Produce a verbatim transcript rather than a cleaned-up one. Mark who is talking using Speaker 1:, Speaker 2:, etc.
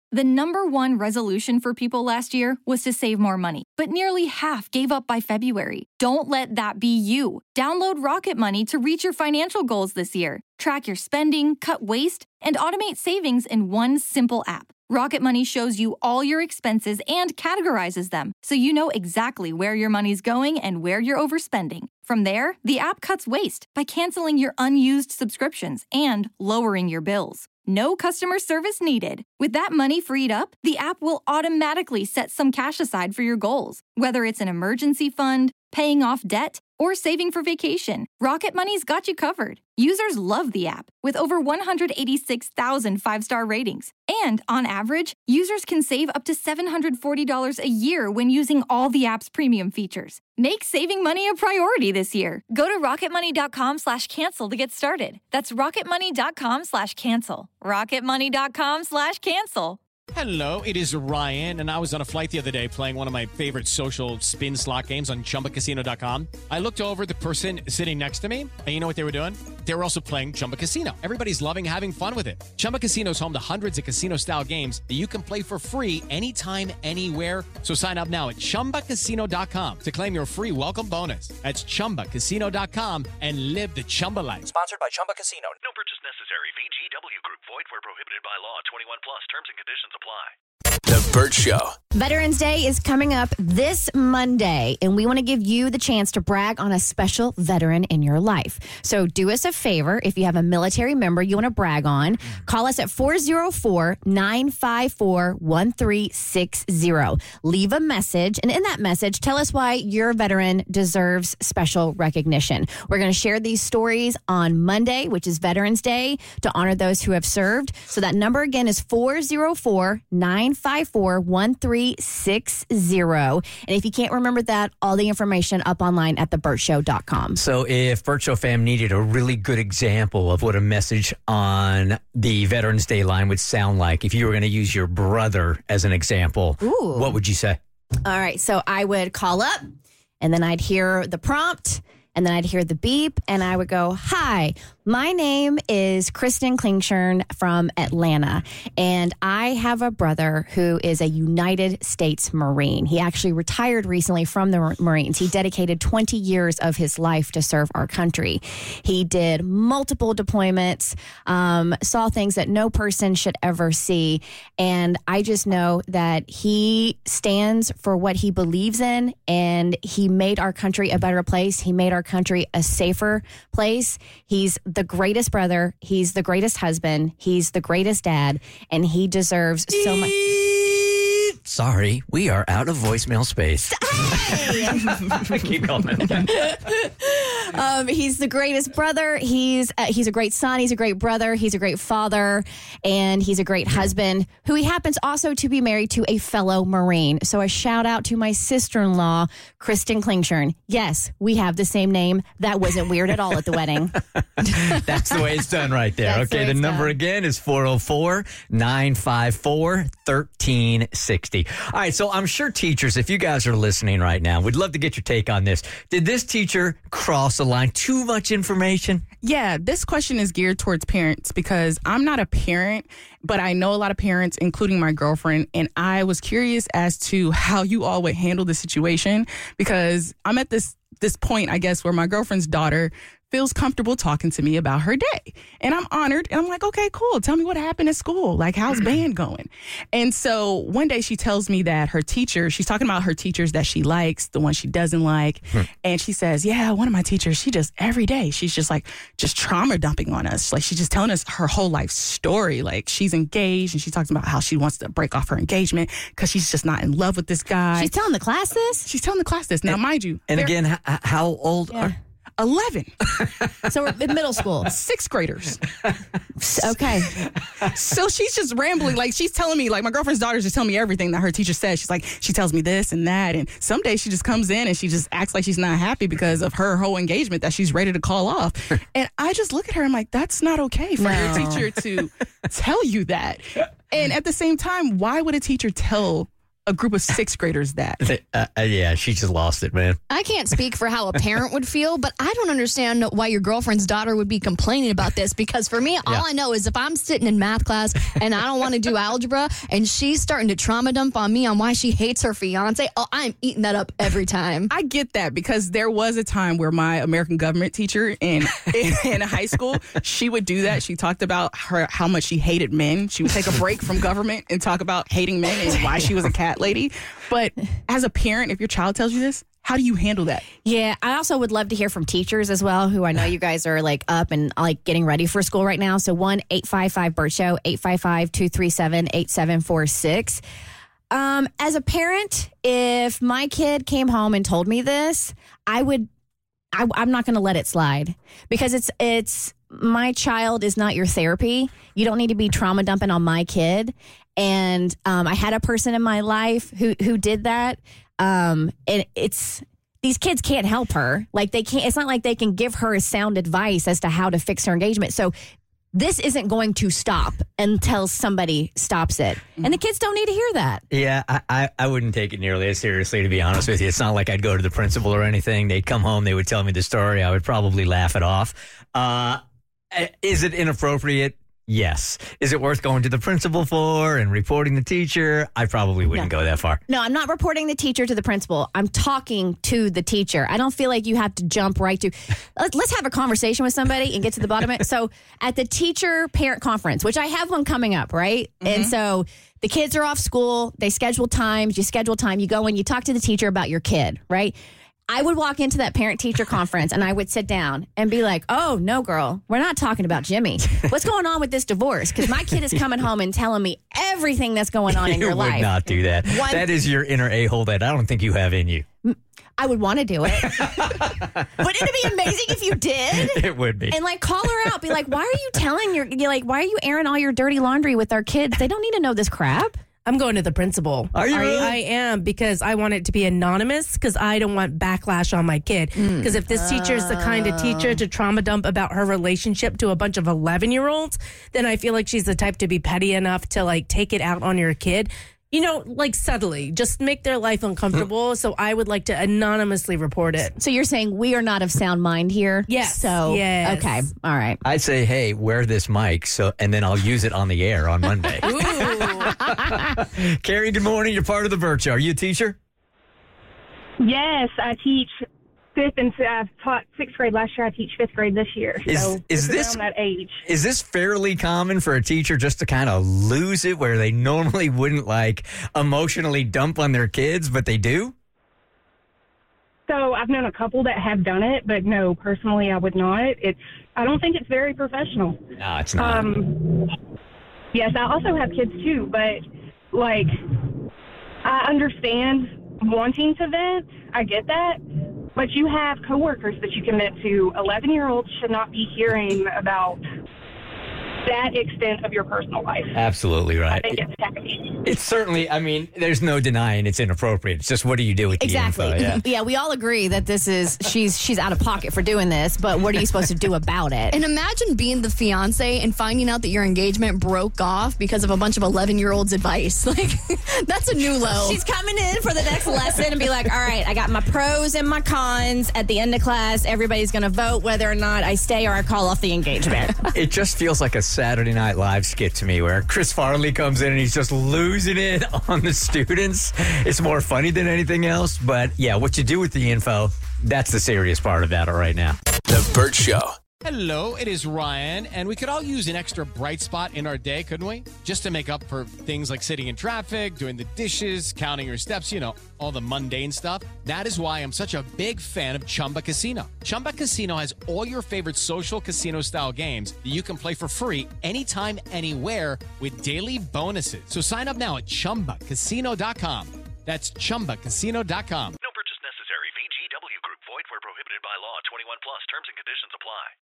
Speaker 1: The number one resolution for people last year was to save more money, but nearly half gave up by February. Don't let that be you. Download Rocket Money to reach your financial goals this year. Track your spending, cut waste, and automate savings in one simple app. Rocket Money shows you all your expenses and categorizes them, so you know exactly where your money's going and where you're overspending. From there, the app cuts waste by canceling your unused subscriptions and lowering your bills. No customer service needed. With that money freed up, the app will automatically set some cash aside for your goals, whether it's an emergency fund, paying off debt, or saving for vacation. Rocket Money's got you covered. Users love the app, with over one hundred eighty-six thousand five-star ratings. And on average, users can save up to seven hundred forty dollars a year when using all the app's premium features. Make saving money a priority this year. Go to rocketmoney.com slash cancel to get started. That's rocketmoney.com slash cancel. rocketmoney.com slash cancel.
Speaker 2: Hello, it is Ryan, and I was on a flight the other day playing one of my favorite social spin slot games on chumba casino dot com. I looked over at the person sitting next to me, and you know what they were doing? They were also playing Chumba Casino. Everybody's loving having fun with it. Chumba Casino is home to hundreds of casino-style games that you can play for free anytime, anywhere. So sign up now at chumba casino dot com to claim your free welcome bonus. That's chumba casino dot com and live the Chumba life.
Speaker 3: Sponsored by Chumba Casino.
Speaker 4: No purchase necessary. V G W Group. Void where prohibited by law. twenty-one plus. Terms and conditions apply.
Speaker 5: The Burt Show.
Speaker 6: Veterans Day is coming up this Monday, and we want to give you the chance to brag on a special veteran in your life. So do us a favor. If you have a military member you want to brag on, call us at four oh four, nine five four, one three six zero. Leave a message, and in that message, tell us why your veteran deserves special recognition. We're going to share these stories on Monday, which is Veterans Day, to honor those who have served. So that number again is four oh four, nine five four, one three six zero. And if you can't remember that, all the information up online at the burt show dot com.
Speaker 7: So if Burt Show fam needed a really good example of what a message on the Veterans Day line would sound like, if you were going to use your brother as an example,
Speaker 6: Ooh.
Speaker 7: What would you say?
Speaker 6: All right, so I would call up, and then I'd hear the prompt, and then I'd hear the beep, and I would go, "Hi, my name is Kristen Klingshern from Atlanta, and I have a brother who is a United States Marine. He actually retired recently from the Marines. He dedicated twenty years of his life to serve our country. He did multiple deployments, um, saw things that no person should ever see, and I just know that he stands for what he believes in, and he made our country a better place. He made our country a safer place. He's the greatest brother. He's the greatest husband. He's the greatest dad, and he deserves so much."
Speaker 7: Sorry, we are out of voicemail space. Keep going.
Speaker 6: Um, he's the greatest brother. He's uh, he's a great son. He's a great brother. He's a great father, and he's a great husband, who he happens also to be married to a fellow Marine. So a shout out to my sister-in-law, Kristen Klingshern. Yes, we have the same name. That wasn't weird at all at the wedding.
Speaker 7: That's the way it's done right there.
Speaker 6: That's
Speaker 7: Okay,
Speaker 6: the,
Speaker 7: the number
Speaker 6: done.
Speaker 7: again is four oh four, nine five four, one three six zero. All right, so I'm sure teachers, if you guys are listening right now, we'd love to get your take on this. Did this teacher cross the line? Too much information?
Speaker 8: Yeah, this question is geared towards parents because I'm not a parent, but I know a lot of parents, including my girlfriend, and I was curious as to how you all would handle the situation because I'm at this this point, I guess, where my girlfriend's daughter feels comfortable talking to me about her day. And I'm honored. And I'm like, okay, cool. Tell me what happened at school. Like, how's band going? And so one day she tells me that her teacher, she's talking about her teachers that she likes, the one she doesn't like. Hmm. And she says, yeah, one of my teachers, she just every day, she's just like, just trauma dumping on us. Like, she's just telling us her whole life story. Like, she's engaged and she talks about how she wants to break off her engagement because she's just not in love with this guy.
Speaker 6: She's telling the class this?
Speaker 8: She's telling the class this. Now,
Speaker 7: and,
Speaker 8: mind you.
Speaker 7: And again, h- how old
Speaker 6: yeah.
Speaker 7: are
Speaker 8: eleven.
Speaker 6: So we're in middle school.
Speaker 8: Sixth graders.
Speaker 6: Okay.
Speaker 8: So she's just rambling. Like, she's telling me, like, my girlfriend's daughter's just telling me everything that her teacher says. She's like, she tells me this and that. And some days she just comes in and she just acts like she's not happy because of her whole engagement that she's ready to call off. And I just look at her and I'm like, that's not okay for
Speaker 6: No.
Speaker 8: your teacher to tell you that. And at the same time, why would a teacher tell a group of sixth graders that?
Speaker 7: Uh, uh, yeah, she just lost it, man.
Speaker 3: I can't speak for how a parent would feel, but I don't understand why your girlfriend's daughter would be complaining about this. Because for me, all
Speaker 7: Yeah.
Speaker 3: I know is if I'm sitting in math class and I don't want to do algebra and she's starting to trauma dump on me on why she hates her fiance, oh, I'm eating that up every time.
Speaker 8: I get that because there was a time where my American government teacher in, in in high school, she would do that. She talked about her how much she hated men. She would take a break from government and talk about hating men and why she was a cat lady. But as a parent, if your child tells you this, how do you handle that?
Speaker 6: Yeah, I also would love to hear from teachers as well, who I know you guys are like up and like getting ready for school right now. So one eight five five Bert Show, eight five five, two three seven, eight seven four six. Um, as a parent, if my kid came home and told me this, I would, I, I'm not going to let it slide because it's, it's, my child is not your therapy. You don't need to be trauma dumping on my kid. And um, I had a person in my life who, who did that. Um, and it's, these kids can't help her. Like they can't, it's not like they can give her sound advice as to how to fix her engagement. So this isn't going to stop until somebody stops it. And the kids don't need to hear that.
Speaker 7: Yeah, I, I, I wouldn't take it nearly as seriously, to be honest with you. It's not like I'd go to the principal or anything. They'd come home, they would tell me the story. I would probably laugh it off. Uh, is it inappropriate? Yes. Is it worth going to the principal for and reporting the teacher? I probably wouldn't
Speaker 6: No.
Speaker 7: go that far.
Speaker 6: No, I'm not reporting the teacher to the principal. I'm talking to the teacher. I don't feel like you have to jump right to, let- let's have a conversation with somebody and get to the bottom of it. So at the teacher parent conference, which I have one coming up, right? And so the kids are off school. They schedule times. You schedule time. You go and you talk to the teacher about your kid, right? I would walk into that parent-teacher conference and I would sit down and be like, oh, no, girl, we're not talking about Jimmy. What's going on with this divorce? Because my kid is coming home and telling me everything that's going on in
Speaker 7: you
Speaker 6: your
Speaker 7: would
Speaker 6: life.
Speaker 7: not do that.
Speaker 6: One-
Speaker 7: That is your inner a-hole that I don't think you have in you.
Speaker 6: I would want to do it. Wouldn't it be amazing if you did?
Speaker 7: It would be.
Speaker 6: And like call her out. Be like, why are you telling your, you're like, why are you airing all your dirty laundry with our kids? They don't need to know this crap.
Speaker 5: I'm going to the principal.
Speaker 7: Are you really?
Speaker 5: I am, because I want it to be anonymous because I don't want backlash on my kid. Because if this teacher is the kind of teacher to trauma dump about her relationship to a bunch of eleven-year-olds, then I feel like she's the type to be petty enough to like take it out on your kid. You know, like subtly, just make their life uncomfortable. So I would like to anonymously report it.
Speaker 6: So you're saying we are not of sound mind here?
Speaker 5: Yes,
Speaker 6: So,
Speaker 5: yes.
Speaker 6: okay. All right.
Speaker 7: I'd say, hey, wear this mic, so and then I'll use it on the air on Monday. Carrie, good morning. You're part of the Bert Show. Are you a teacher?
Speaker 9: Yes, I teach fifth and I've taught sixth grade last year. I teach fifth grade this year.
Speaker 7: Is-
Speaker 9: so
Speaker 7: is
Speaker 9: it's
Speaker 7: this-
Speaker 9: around that age?
Speaker 7: Is this fairly common for a teacher just to kind of lose it where they normally wouldn't like emotionally dump on their kids, but they do?
Speaker 9: So I've known a couple that have done it, but no, personally, I would not. It's I don't think it's very professional.
Speaker 7: No, it's not.
Speaker 9: Um, yes, I also have kids too, but like I understand wanting to vent. I get that. But you have coworkers that you can vent to. eleven-year-olds should not be hearing about that extent of your personal life.
Speaker 7: Absolutely
Speaker 9: I
Speaker 7: right.
Speaker 9: think it's tacky.
Speaker 7: It's certainly, I mean, there's no denying it's inappropriate. It's just what do you do with the
Speaker 6: Exactly.
Speaker 7: info? Yeah.
Speaker 6: we all agree that this is she's she's out of pocket for doing this, but what are you supposed to do about it?
Speaker 3: And imagine being the fiance and finding out that your engagement broke off because of a bunch of eleven-year-olds' advice. Like, that's a new low.
Speaker 6: She's coming in for the next lesson and be like, all right, I got my pros and my cons. At the end of class, everybody's going to vote whether or not I stay or I call off the engagement.
Speaker 7: It just feels like a Saturday Night Live skit to me where Chris Farley comes in and he's just losing it on the students. It's more funny than anything else. But yeah, what you do with the info, that's the serious part about it right now.
Speaker 10: The Bert Show.
Speaker 2: Hello, it is Ryan, and we could all use an extra bright spot in our day, couldn't we? Just to make up for things like sitting in traffic, doing the dishes, counting your steps, you know, all the mundane stuff. That is why I'm such a big fan of Chumba Casino. Chumba Casino has all your favorite social casino-style games that you can play for free anytime, anywhere with daily bonuses. So sign up now at chumba casino dot com. That's chumba casino dot com.
Speaker 4: No